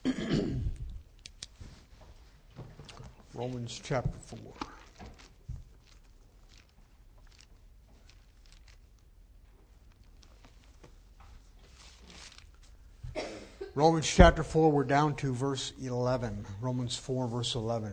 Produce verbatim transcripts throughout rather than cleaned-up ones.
Romans chapter four. Romans chapter four, we're down to verse eleven. Romans four, verse eleven.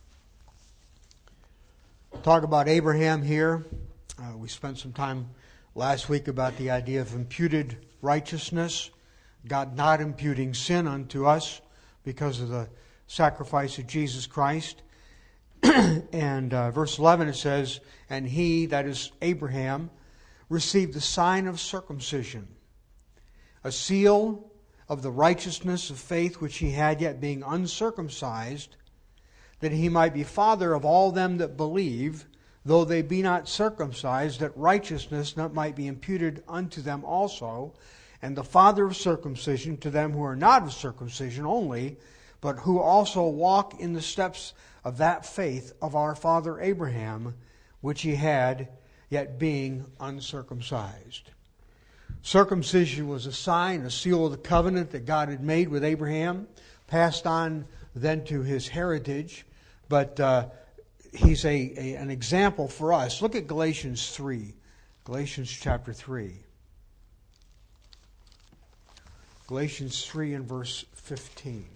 Talk about Abraham here. Uh, we spent some time last week about the idea of imputed righteousness. God not imputing sin unto us because of the sacrifice of Jesus Christ. and uh, verse eleven it says, and he, that is Abraham, received the sign of circumcision, a seal of the righteousness of faith which he had yet being uncircumcised, that he might be father of all them that believe, though they be not circumcised, that righteousness not might be imputed unto them also, and the father of circumcision to them who are not of circumcision only, but who also walk in the steps of that faith of our father Abraham, which he had, yet being uncircumcised. Circumcision was a sign, a seal of the covenant that God had made with Abraham, passed on then to his heritage, but uh, he's a, a an example for us. Look at Galatians three, Galatians chapter three. Galatians three and verse fifteen.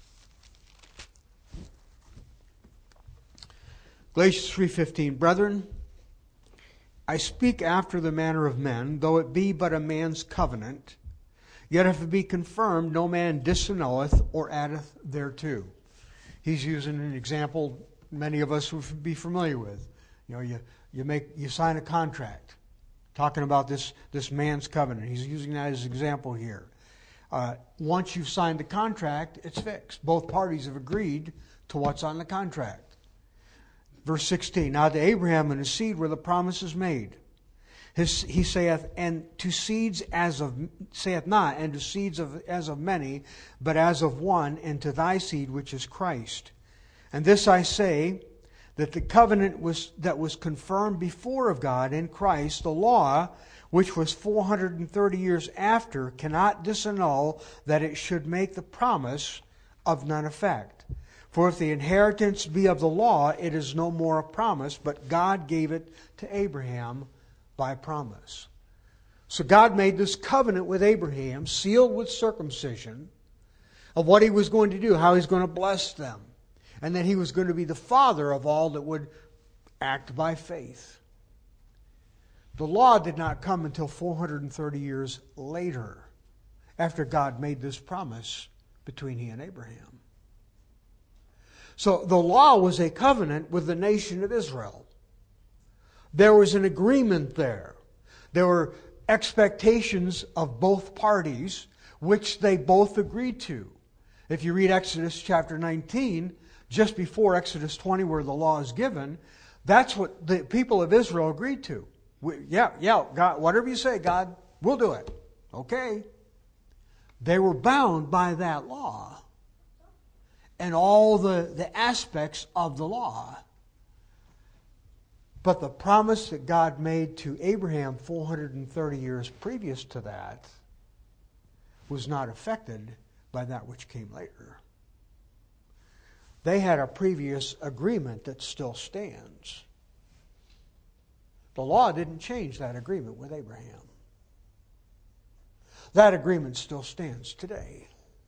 Galatians three fifteen. Brethren, I speak after the manner of men, though it be but a man's covenant, yet if it be confirmed, no man disannulleth or addeth thereto. He's using an example many of us would be familiar with. You know, you, you make you sign a contract, talking about this, this man's covenant. He's using that as an example here. Uh, once you've signed the contract, it's fixed. Both parties have agreed to what's on the contract. Verse sixteen, now to Abraham and his seed were the promises made. His, he saith, and to seeds as of, saith not, and to seeds of, as of many, but as of one, and to thy seed which is Christ. And this I say, that the covenant was that was confirmed before of God in Christ, the law, which was four hundred thirty years after, cannot disannul that it should make the promise of none effect. For if the inheritance be of the law, it is no more a promise, but God gave it to Abraham by promise. So God made this covenant with Abraham, sealed with circumcision, of what he was going to do, how he's going to bless them, and that he was going to be the father of all that would act by faith. The law did not come until four hundred thirty years later, after God made this promise between he and Abraham. So the law was a covenant with the nation of Israel. There was an agreement there. There were expectations of both parties, which they both agreed to. If you read Exodus chapter nineteen, just before Exodus twenty, where the law is given, that's what the people of Israel agreed to. We, yeah, yeah, God, whatever you say, God, we'll do it. Okay. They were bound by that law and all the, the aspects of the law. But the promise that God made to Abraham four hundred thirty years previous to that was not affected by that which came later. They had a previous agreement that still stands. The law didn't change that agreement with Abraham. That agreement still stands today.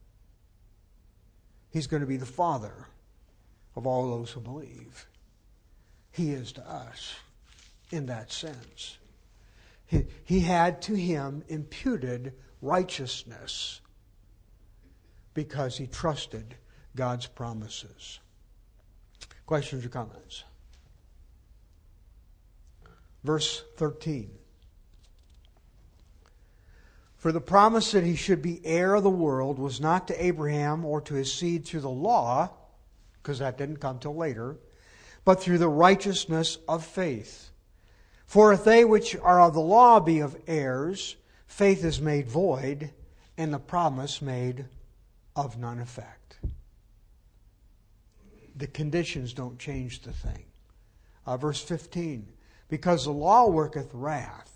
He's going to be the father of all those who believe. He is to us in that sense. He, he had to him imputed righteousness because he trusted God's promises. Questions or comments? Verse thirteen. For the promise that he should be heir of the world was not to Abraham or to his seed through the law, because that didn't come till later, but through the righteousness of faith. For if they which are of the law be of heirs, faith is made void, and the promise made of none effect. The conditions don't change the thing. Uh, verse fifteen, because the law worketh wrath.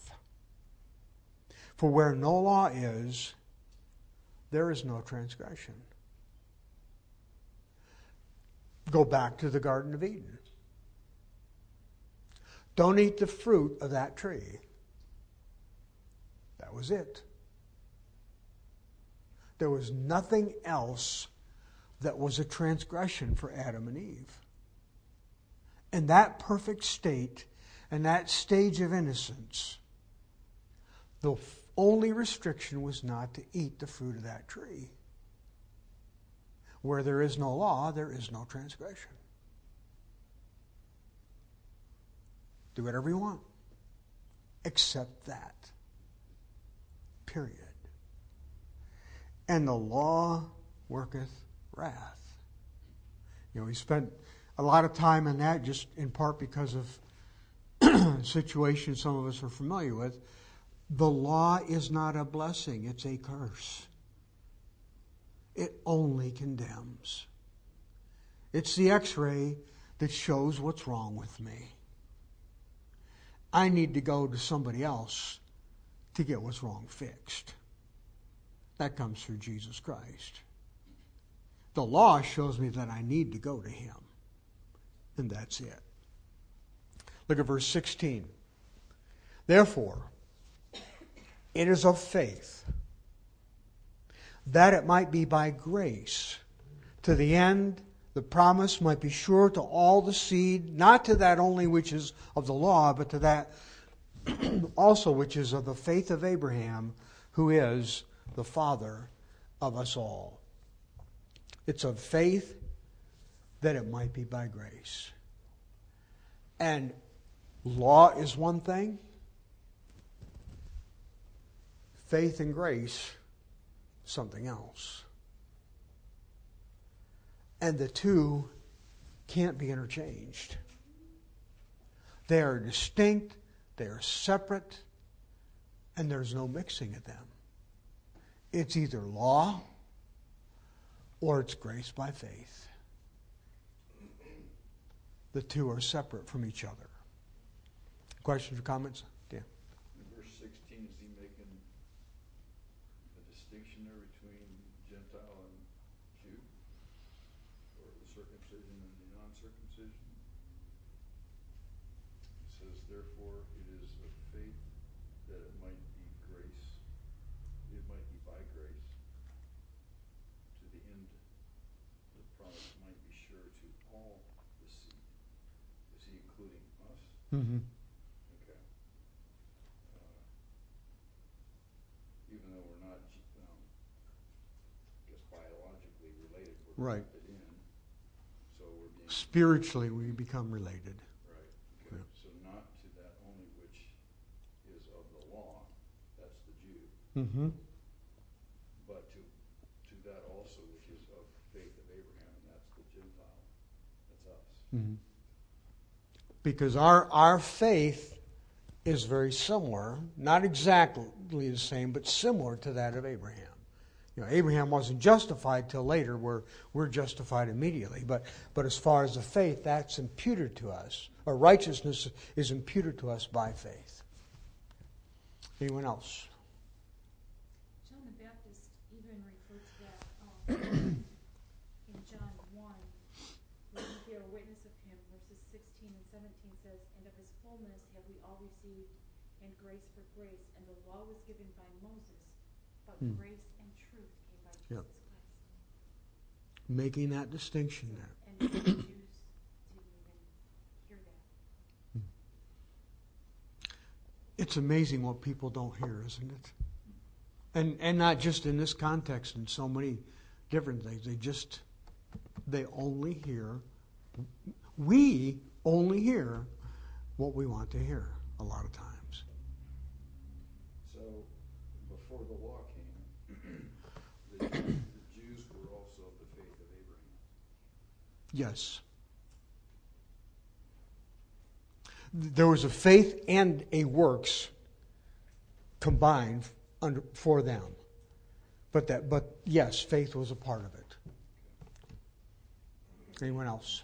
For where no law is, there is no transgression. Go back to the Garden of Eden. Don't eat the fruit of that tree. That was it. There was nothing else that was a transgression for Adam and Eve. And that perfect state and that stage of innocence, the only restriction was not to eat the fruit of that tree. Where there is no law, there is no transgression. Do whatever you want, except that. Period. And the law worketh wrath. You know, we spent a lot of time on that just in part because of situations some of us are familiar with. The law is not a blessing, it's a curse. It only condemns. It's the x-ray that shows what's wrong with me. I need to go to somebody else to get what's wrong fixed. That comes through Jesus Christ. The law shows me that I need to go to Him. And that's it. Look at verse sixteen. Therefore, it is of faith, that it might be by grace, to the end the promise might be sure to all the seed, not to that only which is of the law, but to that also which is of the faith of Abraham, who is the father of us all. It's of faith that it might be by grace. And law is one thing. Faith and grace, something else. And the two can't be interchanged. They are distinct, they are separate, and there's no mixing of them. It's either law or it's grace by faith. The two are separate from each other. Questions or comments? Dan? In verse sixteen, is he making a distinction there between Gentile and Jew? Or the circumcision and the non-circumcision? It says, therefore, it is of faith that it might be grace. It might be by grace. To the end, the promise might be sure to all the seed. Is he including us? Mm-hmm. Right. In, so we're being spiritually, we become related. Right. Okay. Yeah. So not to that only which is of the law, that's the Jew. Mm-hmm. But to to that also which is of faith of Abraham, and that's the Gentile. That's us. Mm-hmm. Because our our faith is very similar, not exactly the same, but similar to that of Abraham. You know, Abraham wasn't justified till later. We're, we're justified immediately. But, but as far as the faith, that's imputed to us. Or righteousness is imputed to us by faith. Anyone else? John the Baptist even referred to that um, in John one, when we bear witness of him, verses sixteen and seventeen says, and of his fullness have we all received, and grace for grace. And the law was given by Moses, but hmm. grace Yep. Making that distinction there. And the Jews didn't even hear that. It's amazing what people don't hear, isn't it? And and not just in this context, in so many different things. They just, they only hear, we only hear what we want to hear a lot of times. So, before the law came, the, the Jews were also of the faith of Abraham. Yes. There was a faith and a works combined under, for them. But that, but yes, faith was a part of it. Anyone else?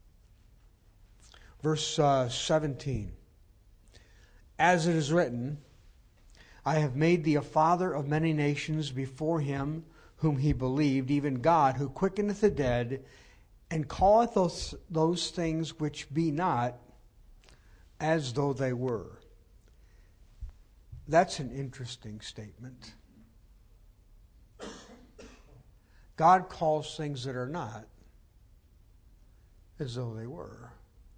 Verse uh, seventeen. As it is written, I have made thee a father of many nations before him whom he believed, even God, who quickeneth the dead, and calleth those, those things which be not as though they were. That's an interesting statement. God calls things that are not as though they were.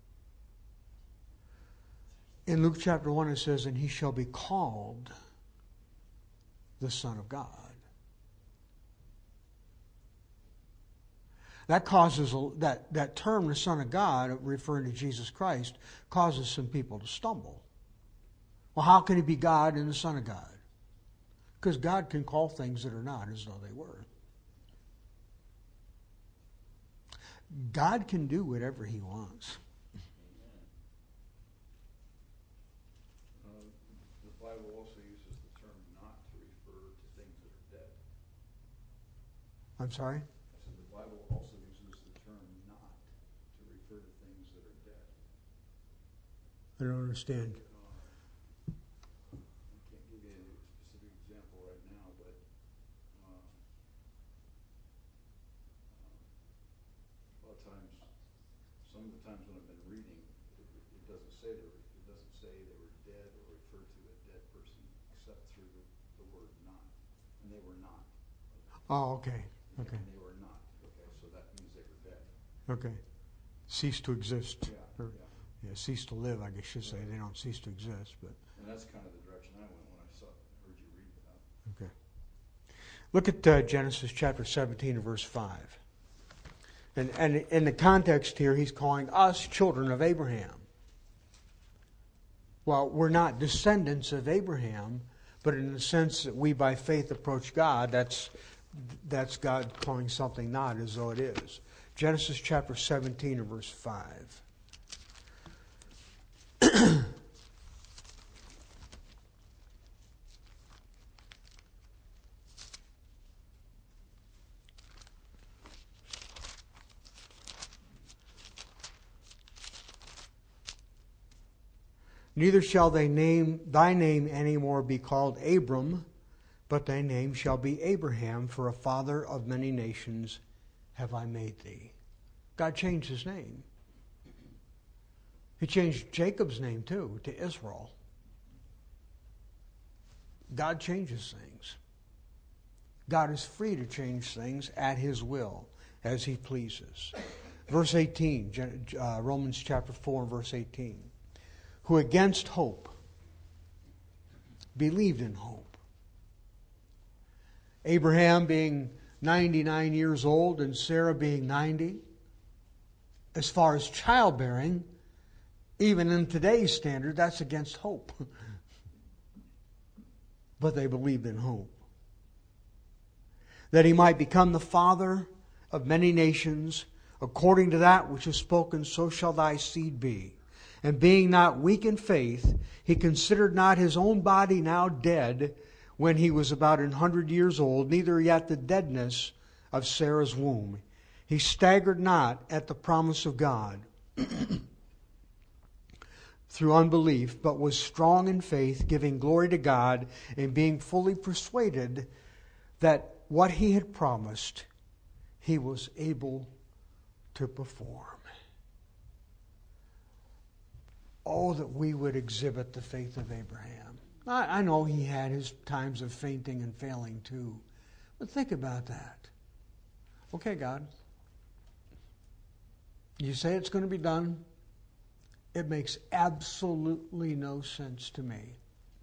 In Luke chapter one it says, and he shall be called the Son of God. That causes a, that, that term, the Son of God, referring to Jesus Christ, causes some people to stumble. Well, how can he be God and the Son of God? Because God can call things that are not as though they were. God can do whatever he wants. Uh, the Bible also uses the term not to refer to things that are dead. I'm sorry? I said the Bible also uses the term not to refer to things that are dead. I don't understand. Uh, I can't give you a specific example right now, but uh, uh, a lot of times, some of the times when I've been reading, it, it doesn't say they were, it doesn't say they were dead or refer to a dead person except through the, the word not, and they were not. Oh, okay. Okay. And they were not. Okay, so that means they were dead. Okay. Cease to exist. Yeah, Or, yeah. yeah, cease to live, I guess you should say. They don't cease to exist, but And that's kind of the direction I went when I saw, heard you read that. okay. Look at uh, Genesis chapter seventeen and verse five. And, and in the context here, he's calling us children of Abraham. Well, we're not descendants of Abraham, but in the sense that we by faith approach God, that's that's God calling something not as though it is. Genesis chapter seventeen and verse five. Neither shall they name thy name any more be called Abram, but thy name shall be Abraham, for a father of many nations have I made thee. God changed his name. He changed Jacob's name too, to Israel. God changes things. God is free to change things at his will, as he pleases. Verse eighteen, uh, Romans chapter four and verse eighteen. Who against hope believed in hope. Abraham being ninety-nine years old and Sarah being ninety. As far as childbearing, even in today's standard, that's against hope. But they believed in hope. That he might become the father of many nations, according to that which is spoken, so shall thy seed be. And being not weak in faith, he considered not his own body now dead when he was about an hundred years old, neither yet the deadness of Sarah's womb. He staggered not at the promise of God through unbelief, but was strong in faith, giving glory to God, and being fully persuaded that what he had promised, he was able to perform. Oh, that we would exhibit the faith of Abraham. I, I know he had his times of fainting and failing too. But think about that. Okay, God. You say it's going to be done. It makes absolutely no sense to me.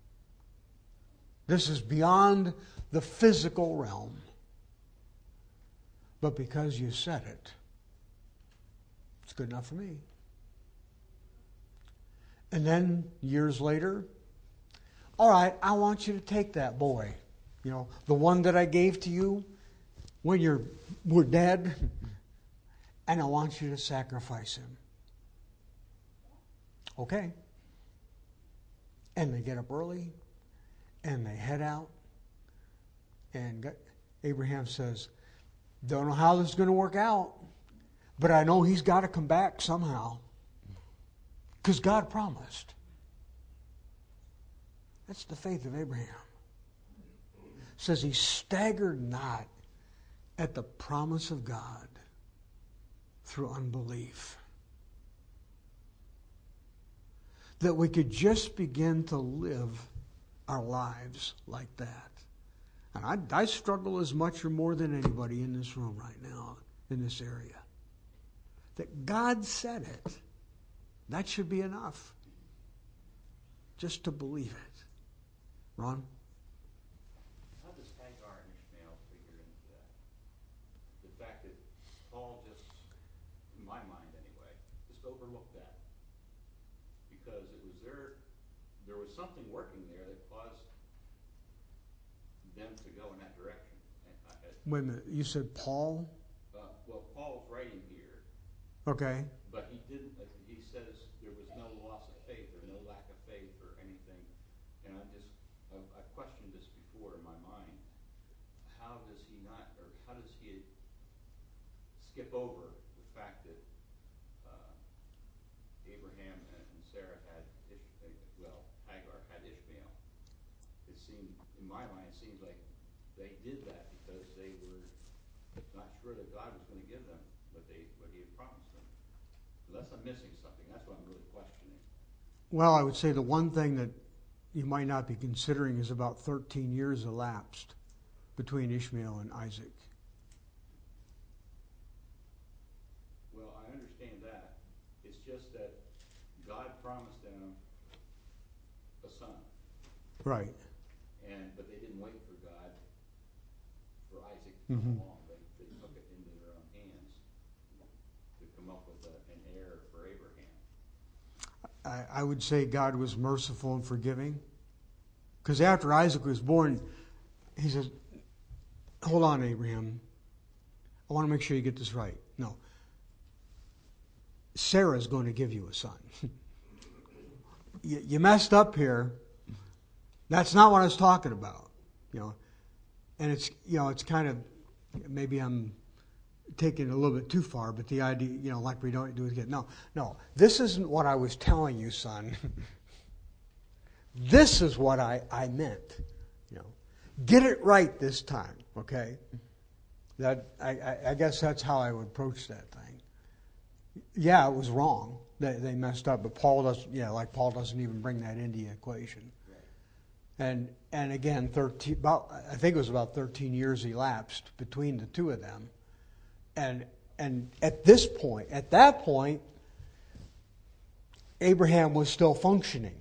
This is beyond the physical realm. But because you said it, it's good enough for me. And then, years later, all right, I want you to take that boy, you know, the one that I gave to you when you're we're dead, and I want you to sacrifice him. Okay. And they get up early, and they head out, and Abraham says, don't know how this is going to work out, but I know he's got to come back somehow. Because God promised. That's the faith of Abraham. It says he staggered not at the promise of God through unbelief. That we could just begin to live our lives like that. And I, I struggle as much or more than anybody in this room right now, in this area. That God said it. That should be enough. Just to believe it. Ron? How does Hagar and Ishmael figure into that? The fact that Paul just, in my mind anyway, just overlooked that. Because it was there, there was something working there that caused them to go in that direction. And I, I, Wait a minute. You said Paul? uh, well, Paul's writing here, Okay. but he didn't, uh, he says there was no loss of faith or no lack of faith or anything. And I just, I've, I've questioned this before in my mind. How does he not, or how does he skip over the fact that uh, Abraham and, and Sarah had, Ish, uh, well, Hagar had Ishmael? It seemed, in my mind, it seems like they did that because they were not sure that God was going to give them what they what He had promised them. Unless I'm missing something, that's what I'm really questioning. Well, I would say the one thing that you might not be considering is about thirteen years elapsed between Ishmael and Isaac. Well, I understand that. It's just that God promised them a son, Right. and but they didn't wait for God for Isaac to come Mhm. along. They, they took it into their own hands to come up with a, an heir for Abraham. I, I would say God was merciful and forgiving. Because after Isaac was born, he says, hold on, Abraham. I want to make sure you get this right. No. Sarah's going to give you a son. you, you messed up here. That's not what I was talking about. You know, and it's, you know, it's kind of, maybe I'm taking it a little bit too far, but the idea, you know, like we don't do it again. No, no, this isn't what I was telling you, son. This is what I, I meant. You know, get it right this time, okay? That I, I, I guess that's how I would approach that thing. Yeah, it was wrong. They, they messed up, but Paul doesn't. Yeah, like Paul doesn't even bring that into the equation. And and again, thirteen. About I think it was about thirteen years elapsed between the two of them. And and at this point, at that point, Abraham was still functioning.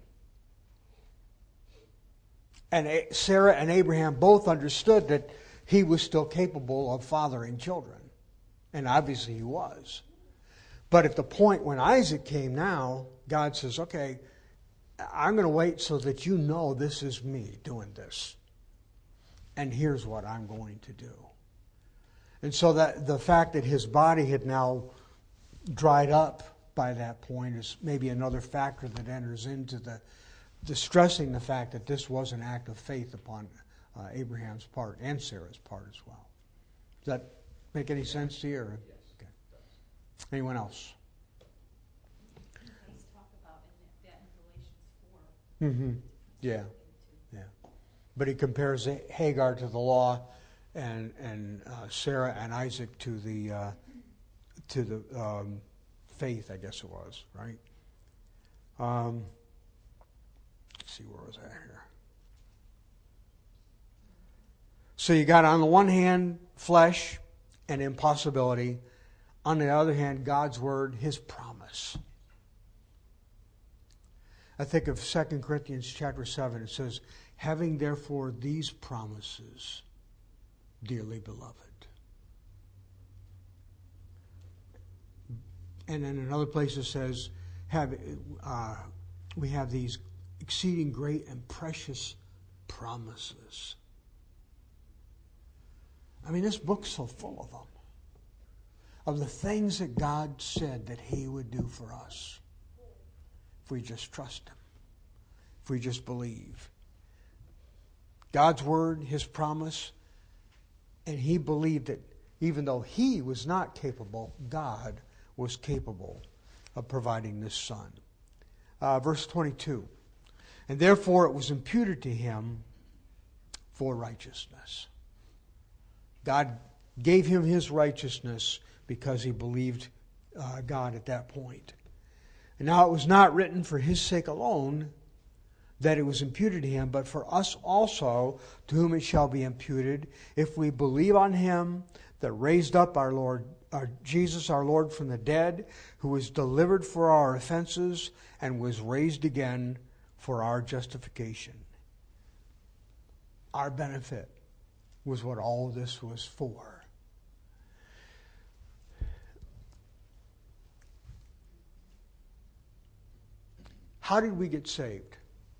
And Sarah and Abraham both understood that he was still capable of fathering children. And obviously he was. But at the point when Isaac came now, God says, okay, I'm going to wait so that you know this is me doing this. And here's what I'm going to do. And so that the fact that his body had now dried up by that point is maybe another factor that enters into the, the stressing the fact that this was an act of faith upon uh, Abraham's part and Sarah's part as well. Does that make any sense to you? Or? Yes. Okay. Anyone else? Let's talk about in that in Galatians four. Mm-hmm. Yeah. Yeah. But he compares Hagar to the law, and and uh, Sarah and Isaac to the uh, to the um, faith, I guess it was, right? Um, let's see, where was I here? So you got on the one hand flesh and impossibility, on the other hand God's word, His promise. I think of Second Corinthians chapter seven. It says, having therefore these promises, dearly beloved. And then another place it says, have, uh, we have these exceeding great and precious promises. I mean, this book's so full of them. Of the things that God said that He would do for us. If we just trust Him. If we just believe. God's word, His promise. And he believed that even though he was not capable, God was capable of providing this son. Uh, verse twenty-two. And therefore it was imputed to him for righteousness. God gave him his righteousness because he believed uh, God at that point. And now it was not written for his sake alone that it was imputed to him, but for us also, to whom it shall be imputed, if we believe on him that raised up our Lord, our Jesus, our Lord, from the dead, who was delivered for our offenses and was raised again for our justification. Our benefit was what all of this was for. How did we get saved?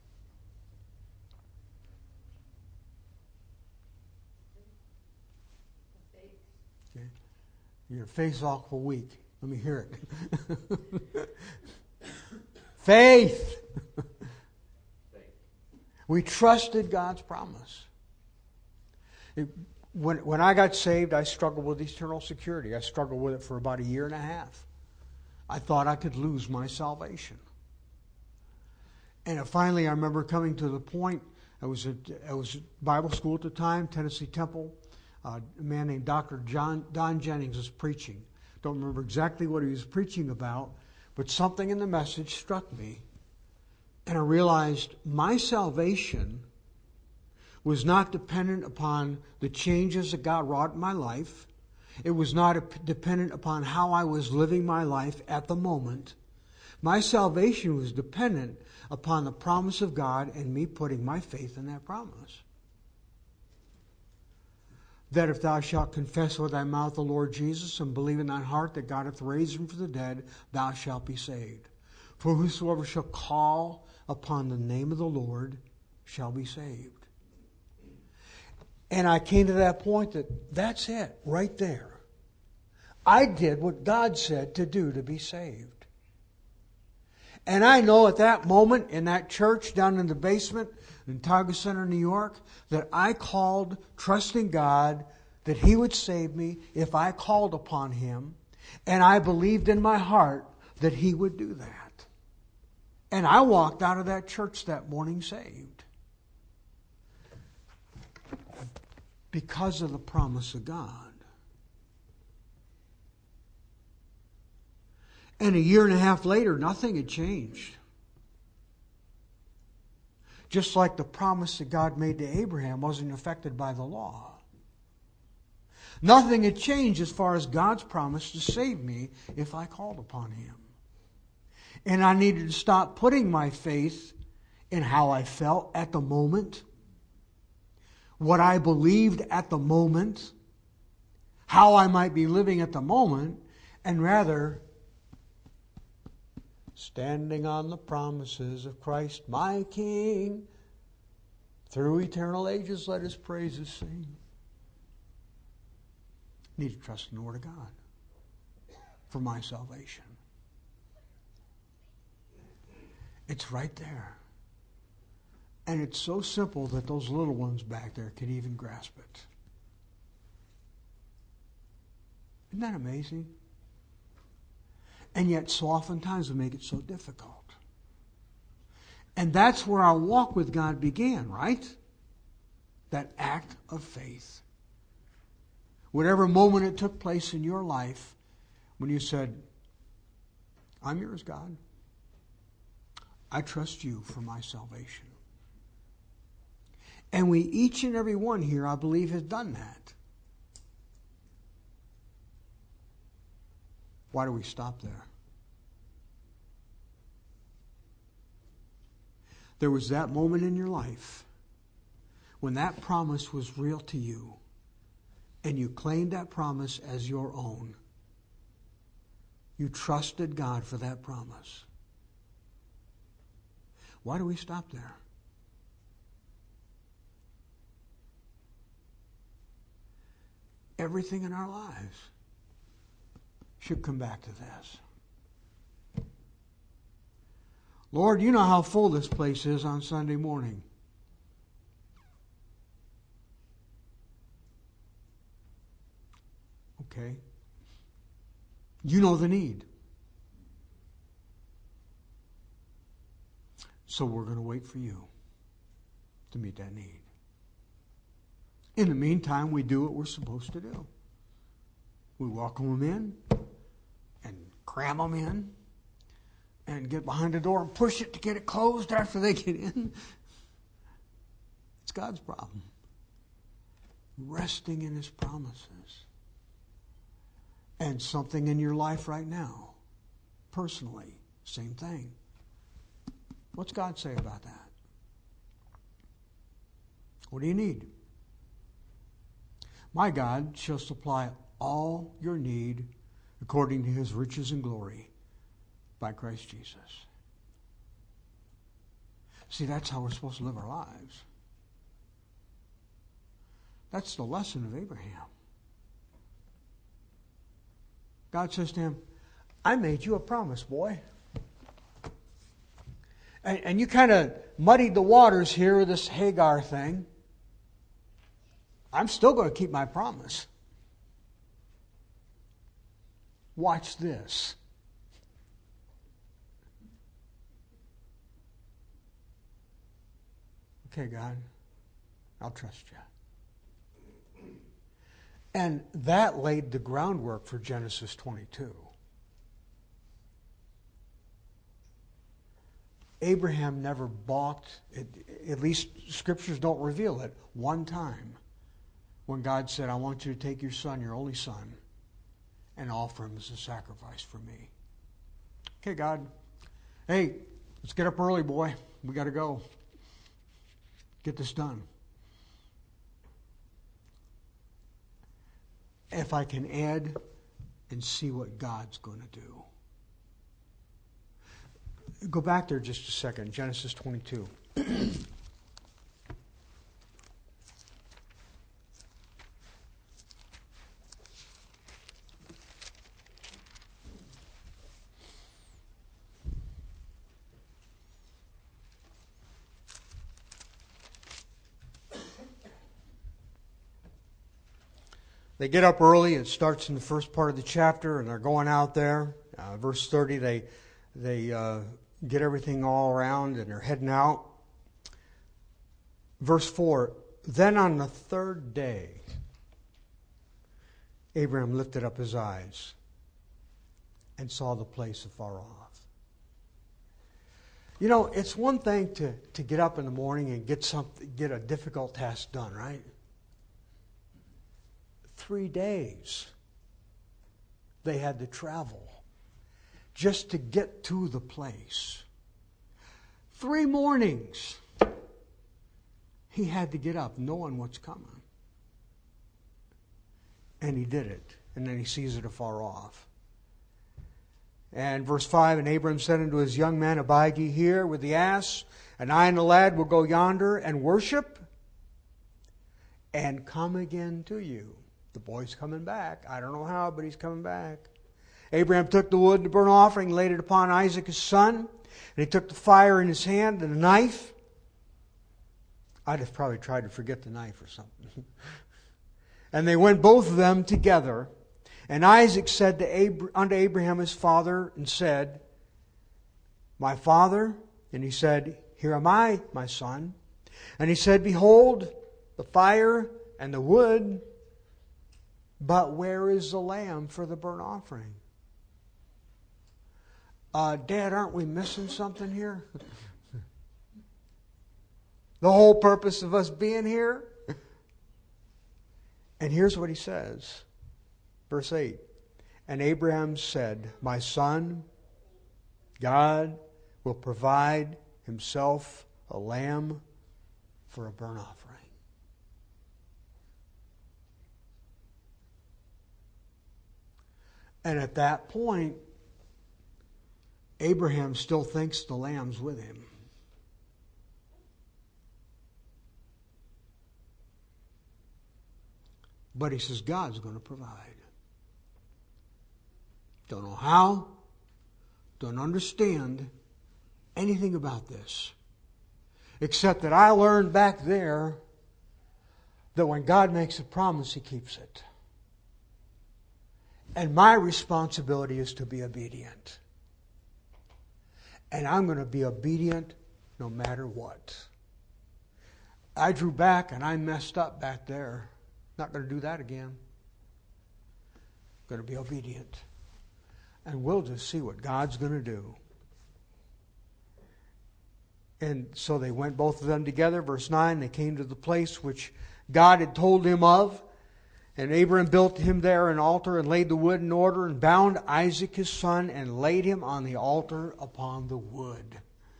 Okay. Your faith's awful weak. Let me hear it. Faith. We trusted God's promise. It, when, when I got saved, I struggled with eternal security. I struggled with it for about a year and a half. I thought I could lose my salvation. And finally, I remember coming to the point, I was at, I was at Bible school at the time, Tennessee Temple. Uh, a man named Doctor John, Don Jennings was preaching. Don't remember exactly what he was preaching about, but something in the message struck me. And I realized my salvation was not dependent upon the changes that God wrought in my life. It was not dependent upon how I was living my life at the moment. My salvation was dependent upon the promise of God and me putting my faith in that promise. That if thou shalt confess with thy mouth the Lord Jesus and believe in thine heart that God hath raised him from the dead, thou shalt be saved. For whosoever shall call upon the name of the Lord shall be saved. And I came to that point that that's it, right there. I did what God said to do to be saved. And I know at that moment in that church down in the basement in Targa Center, New York, that I called trusting God that He would save me if I called upon Him. And I believed in my heart that He would do that. And I walked out of that church that morning saved. Because of the promise of God. And a year and a half later, nothing had changed. Just like the promise that God made to Abraham wasn't affected by the law. Nothing had changed as far as God's promise to save me if I called upon Him. And I needed to stop putting my faith in how I felt at the moment, what I believed at the moment, how I might be living at the moment, and rather standing on the promises of Christ, my King, through eternal ages let His praises sing. I need to trust in the Word of God for my salvation. It's right there. And it's so simple that those little ones back there can even grasp it. Isn't that amazing? And yet so oftentimes we make it so difficult. And that's where our walk with God began, right? That act of faith. Whatever moment it took place in your life when you said, I'm yours, God. I trust you for my salvation. And we, each and every one here, I believe, has done that. Why do we stop there? There was that moment in your life when that promise was real to you and you claimed that promise as your own. You trusted God for that promise. Why do we stop there? Everything in our lives should come back to this. Lord, you know how full this place is on Sunday morning. Okay. You know the need. So we're going to wait for you to meet that need. In the meantime, we do what we're supposed to do. We welcome them in and cram them in and get behind the door and push it to get it closed after they get in. It's God's problem. Resting in His promises. And something in your life right now, personally, same thing. What's God say about that? What do you need? My God shall supply all your need according to His riches and glory by Christ Jesus. See, that's how we're supposed to live our lives. That's the lesson of Abraham. God says to him, I made you a promise, boy. And, and you kind of muddied the waters here with this Hagar thing. I'm still going to keep my promise. Watch this. Okay, God, I'll trust you. And that laid the groundwork for Genesis twenty-two. Abraham never balked, at least scriptures don't reveal it, one time when God said, I want you to take your son, your only son, and offer him as a sacrifice for me. Okay, God. Hey, let's get up early, boy. We got to go. Get this done. If I can add and see what God's going to do. Go back there just a second. Genesis twenty-two. They get up early. It starts in the first part of the chapter, and they're going out there. Uh, verse thirty, they they uh, get everything all around, and they're heading out. Verse four, then on the third day, Abraham lifted up his eyes and saw the place afar off. You know, it's one thing to, to get up in the morning and get something, get a difficult task done, right? Three days they had to travel just to get to the place. Three mornings he had to get up knowing what's coming. And he did it. And then he sees it afar off. And verse five, and Abram said unto his young men, abide ye here with the ass, and I and the lad will go yonder and worship and come again to you. The boy's coming back. I don't know how, but he's coming back. Abraham took the wood, the burnt offering, laid it upon Isaac his son. And he took the fire in his hand and a knife. I'd have probably tried to forget the knife or something. And they went both of them together. And Isaac said to Ab- unto Abraham his father, and said, my father? And he said, here am I, my son. And he said, behold, the fire and the wood, but where is the lamb for the burnt offering? Uh, Dad, aren't we missing something here? The whole purpose of us being here? And here's what he says. Verse eight. And Abraham said, my son, God will provide himself a lamb for a burnt offering. And at that point, Abraham still thinks the lamb's with him. But he says God's going to provide. Don't know how, don't understand anything about this. Except that I learned back there that when God makes a promise, He keeps it. And my responsibility is to be obedient. And I'm going to be obedient no matter what. I drew back and I messed up back there. Not going to do that again. Going to be obedient. And we'll just see what God's going to do. And so they went, both of them together. Verse nine, they came to the place which God had told him of. And Abraham built him there an altar and laid the wood in order and bound Isaac his son and laid him on the altar upon the wood.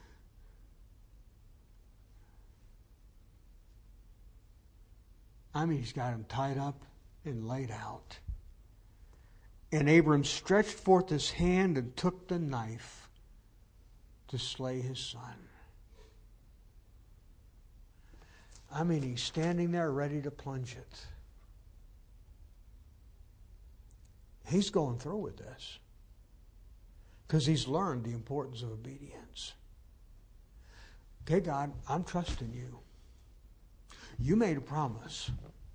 I mean, he's got him tied up and laid out. And Abram stretched forth his hand and took the knife to slay his son. I mean, he's standing there ready to plunge it. He's going through with this because he's learned the importance of obedience. Okay, God, I'm trusting you. You made a promise.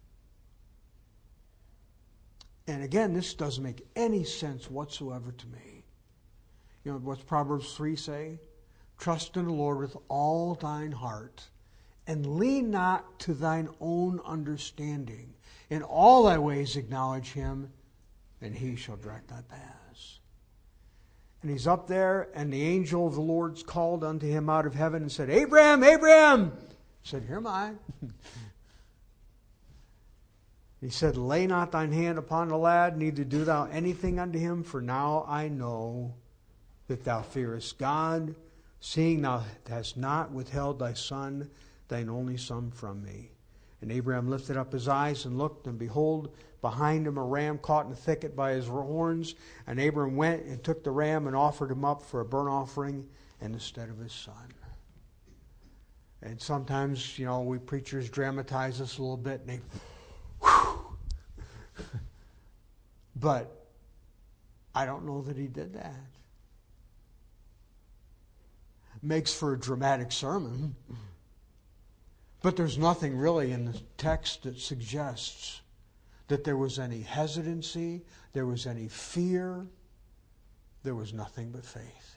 And again, this doesn't make any sense whatsoever to me. You know, what's Proverbs three say? Trust in the Lord with all thine heart, and lean not to thine own understanding. In all thy ways acknowledge him, and he shall direct thy paths. And he's up there, and the angel of the Lord's called unto him out of heaven and said, Abraham, Abraham! He said, Here am I. He said, Lay not thine hand upon the lad, neither do thou anything unto him, for now I know that thou fearest God, seeing thou hast not withheld thy son, thine only son, from me. And Abraham lifted up his eyes and looked, and behold, behind him a ram caught in a thicket by his horns. And Abraham went and took the ram and offered him up for a burnt offering instead of his son. And sometimes, you know, we preachers dramatize this a little bit, and they, whew. But I don't know that he did that. Makes for a dramatic sermon. But there's nothing really in the text that suggests that there was any hesitancy, there was any fear. There was nothing but faith.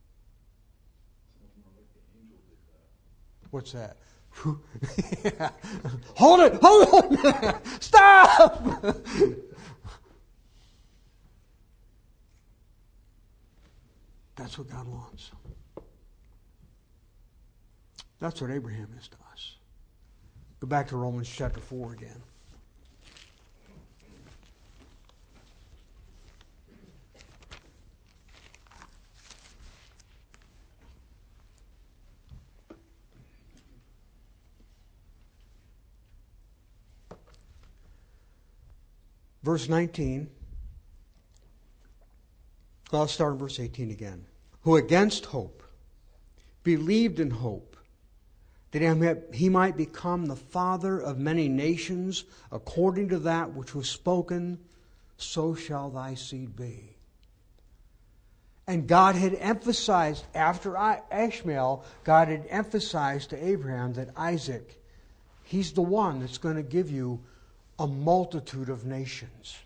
What's that? Yeah. Hold it! Hold it! Stop! That's what God wants. That's what Abraham is to us. Go back to Romans chapter four again. Verse nineteen. I'll start in verse eighteen again. Who against hope believed in hope, that he might become the father of many nations, according to that which was spoken, so shall thy seed be. And God had emphasized, after Ishmael, God had emphasized to Abraham that Isaac, he's the one that's going to give you a multitude of nations.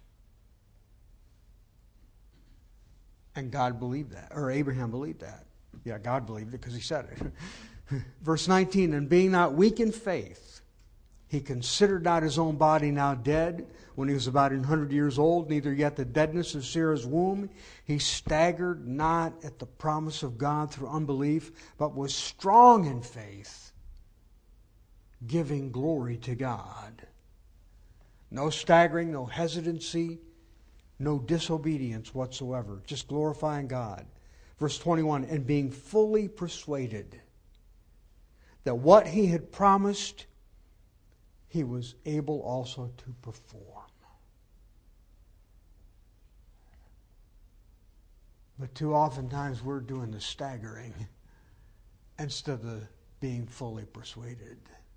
And God believed that, or Abraham believed that. Yeah, God believed it because he said it. Verse nineteen, and being not weak in faith, he considered not his own body now dead, when he was about an hundred years old, neither yet the deadness of Sarah's womb. He staggered not at the promise of God through unbelief, but was strong in faith, giving glory to God. No staggering, no hesitancy, no disobedience whatsoever. Just glorifying God. Verse twenty-one, and being fully persuaded that what he had promised, he was able also to perform. But too oftentimes we're doing the staggering instead of the being fully persuaded.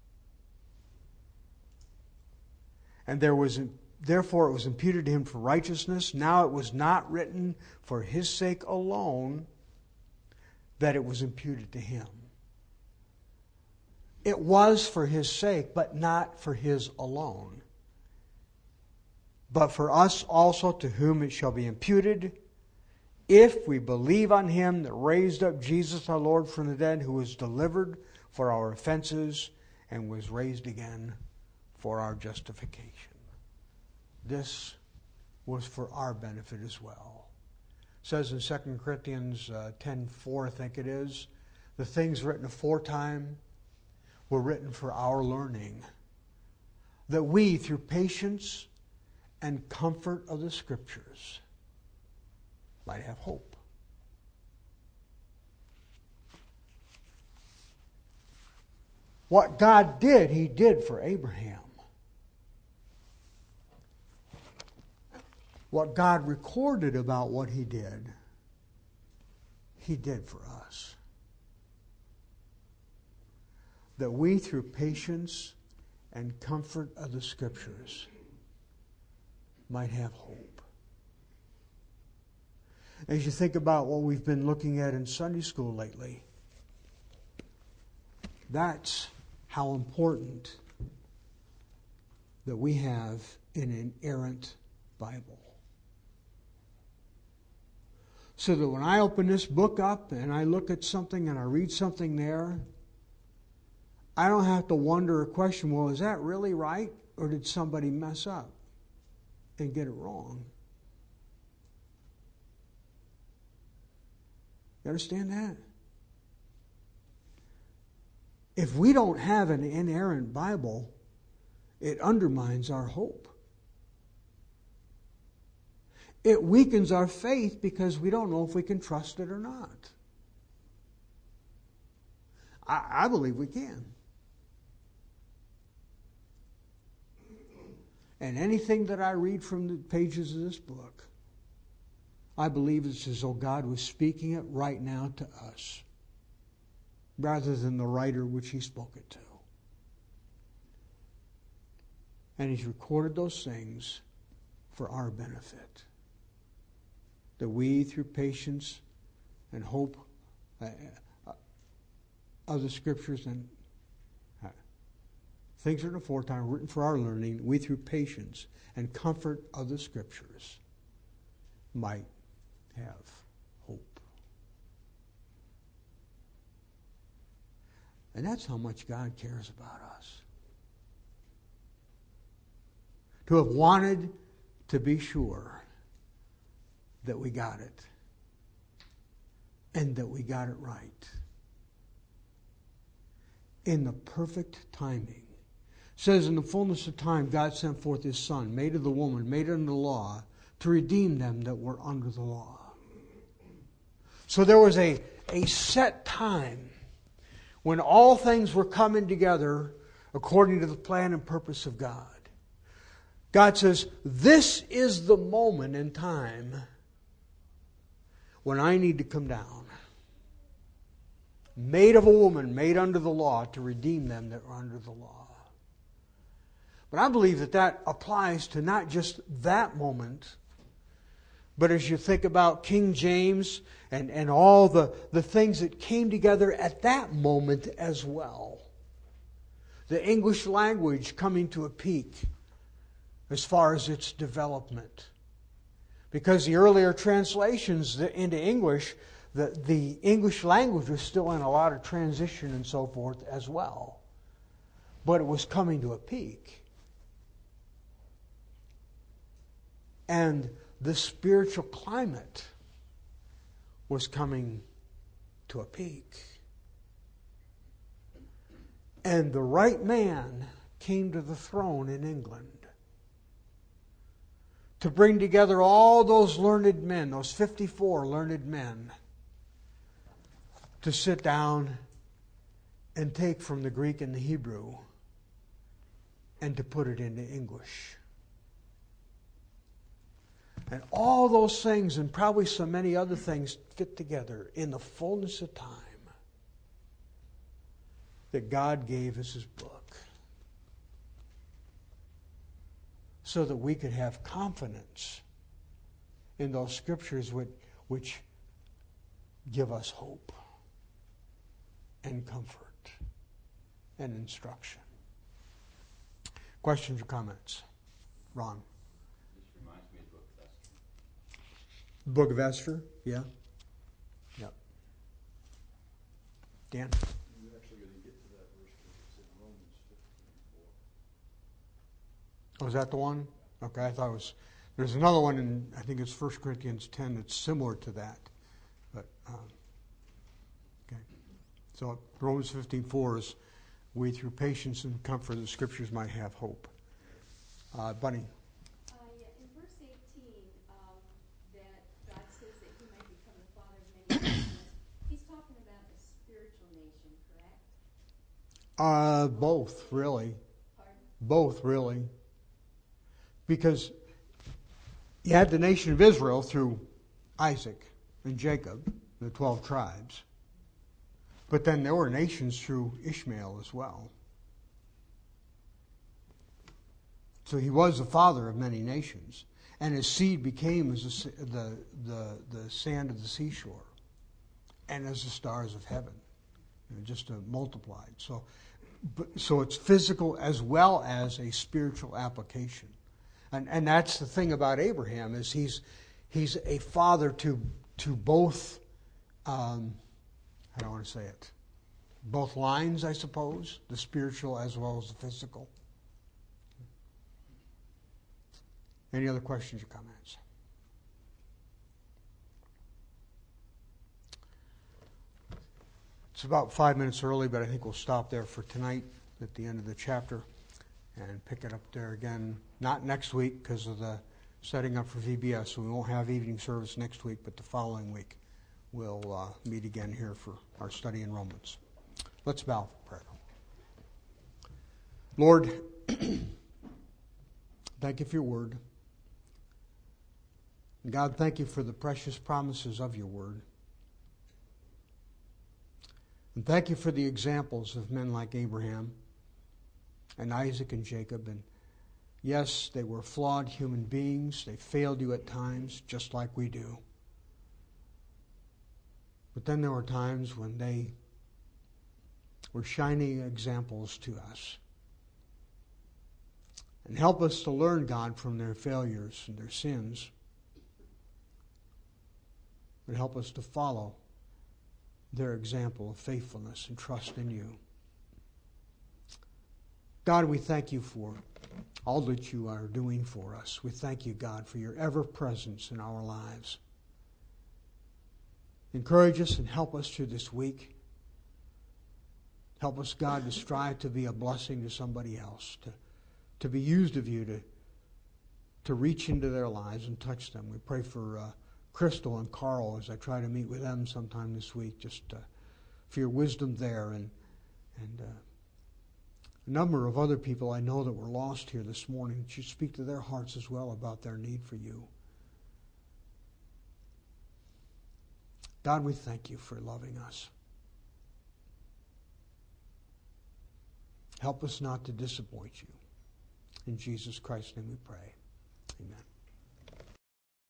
And there was, therefore it was imputed to him for righteousness. Now it was not written for his sake alone that it was imputed to him. It was for his sake, but not for his alone. But for us also, to whom it shall be imputed, if we believe on him that raised up Jesus our Lord from the dead, who was delivered for our offenses and was raised again for our justification. This was for our benefit as well, says in Second Corinthians uh, ten four, I think it is, the things written aforetime were written for our learning, that we, through patience and comfort of the Scriptures, might have hope. What God did, He did for Abraham. What God recorded about what He did, He did for us. That we, through patience and comfort of the Scriptures, might have hope. As you think about what we've been looking at in Sunday school lately, that's how important that we have an inerrant Bible. So that when I open this book up and I look at something and I read something there, I don't have to wonder or question, well, is that really right? Or did somebody mess up and get it wrong? You understand that? If we don't have an inerrant Bible, it undermines our hope. It weakens our faith because we don't know if we can trust it or not. I, I believe we can. And anything that I read from the pages of this book, I believe it's as though God was speaking it right now to us, rather than the writer which He spoke it to. And He's recorded those things for our benefit, that we, through patience and hope uh, uh, of the Scriptures and uh, things written aforetime, written for our learning, we, through patience and comfort of the Scriptures, might have hope. And that's how much God cares about us. To have wanted to be sure that we got it. And that we got it right. In the perfect timing. It says, in the fullness of time, God sent forth His Son, made of the woman, made under the law, to redeem them that were under the law. So there was a, a set time when all things were coming together according to the plan and purpose of God. God says, this is the moment in time when I need to come down. Made of a woman, made under the law, to redeem them that were under the law. But I believe that that applies to not just that moment, but as you think about King James and, and all the, the things that came together at that moment as well. The English language coming to a peak as far as its development. Because the earlier translations into English, the, the English language was still in a lot of transition and so forth as well. But it was coming to a peak. And the spiritual climate was coming to a peak. And the right man came to the throne in England to bring together all those learned men, those fifty-four learned men, to sit down and take from the Greek and the Hebrew and to put it into English. And all those things, and probably so many other things, fit together in the fullness of time that God gave us His book, so that we could have confidence in those Scriptures which, which give us hope and comfort and instruction. Questions or comments? Ron? The book of Esther, yeah. Yep. Dan? You're actually going to get to that verse because it's in Romans fifteen four. Oh, is that the one? Okay, I thought it was There's another one in, I think it's First Corinthians ten, that's similar to that. But um, okay. So Romans fifteen four is, we through patience and comfort of the Scriptures might have hope. Uh, Bunny. Uh, yeah, in verse eighteen, um, that God says that he might become the father of many nations, he's talking about a spiritual nation, correct? Uh, both, really. Pardon? Both, really. Because you had the nation of Israel through Isaac and Jacob, the twelve tribes. But then there were nations through Ishmael as well. So he was the father of many nations. And his seed became as the, the, the, the sand of the seashore and as the stars of heaven. You know, just uh, multiplied. So, but, so it's physical as well as a spiritual application. And, and that's the thing about Abraham, is he's he's a father to to both, um, how do I want to say it, both lines, I suppose, the spiritual as well as the physical. Any other questions or comments? It's about five minutes early, but I think we'll stop there for tonight at the end of the chapter and pick it up there again, not next week because of the setting up for V B S, so we won't have evening service next week, but the following week we'll uh, meet again here for our study in Romans. Let's bow for prayer. Lord, thank you for your word. God, thank you for the precious promises of your word. And thank you for the examples of men like Abraham and Isaac and Jacob. And yes, they were flawed human beings. They failed you at times, just like we do. But then there were times when they were shining examples to us. And help us to learn, God, from their failures and their sins. But help us to follow their example of faithfulness and trust in you. God, we thank you for all that you are doing for us. We thank you, God, for your ever-presence in our lives. Encourage us and help us through this week. Help us, God, to strive to be a blessing to somebody else, to, to be used of you to, to reach into their lives and touch them. We pray for uh, Crystal and Carl as I try to meet with them sometime this week, just uh, for your wisdom there, and and uh, a number of other people I know that were lost here this morning, that you speak to their hearts as well about their need for you. God, we thank you for loving us. Help us not to disappoint you. In Jesus Christ's name we pray. Amen.